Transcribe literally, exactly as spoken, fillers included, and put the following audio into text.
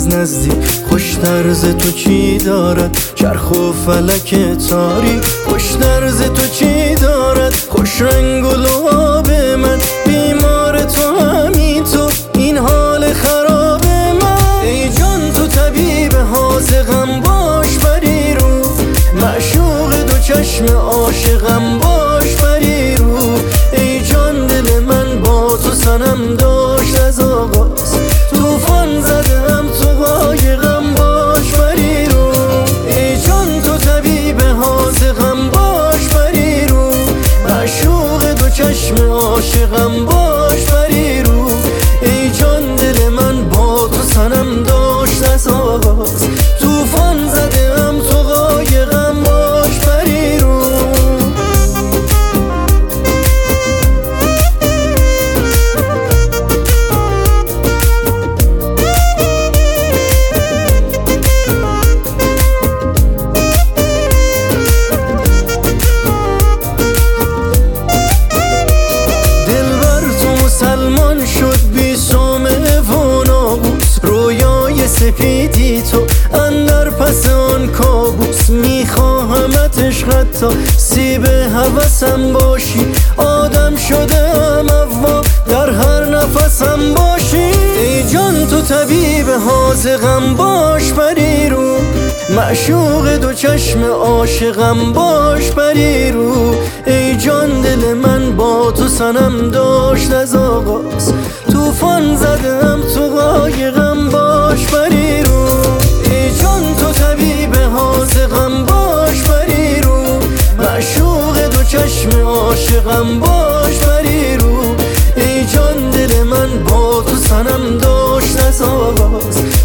از نزدیک خوش طرز تو چی دارد، چرخ و فلک تاری خوش طرز تو چی دارد، خوش رنگ و لعاب من بیمار تو همین تو این حال خراب من. ای جان تو طبیب حاذقم باش بری رو، معشوق دو چشم عاشقم باش بری رو. ای جان دل من با تو صنم داشت از آغاز، طوفان زدم تو قایقم باش بری رو. ای جان تو طبیب حاذقم باش بری رو، معشوق دو چشم عاشقم باش بری رو. ای جان دل من با تو صنم داشت از آغاز، طوفان زدم تو قایقم باش بری رو. سپیدی تو اندر پس آن کابوس، میخواهمت عشقت تا سیب هوسم باشی، آدم شدم اوا در هر نفسم باشی. ای جان تو طبیب حاذقم باش بری رو، معشوق دو چشم عاشقم باش بری رو. ای جان دل من با تو صنم داشت از آغاز، طوفان زدم تو قایقم باش بری رو. ای جان تو طبیب حاذقم باش بری رو، معشوق دو چشم عاشقم باش بری رو. ای جان دل من با تو صنم داشت از آغاز،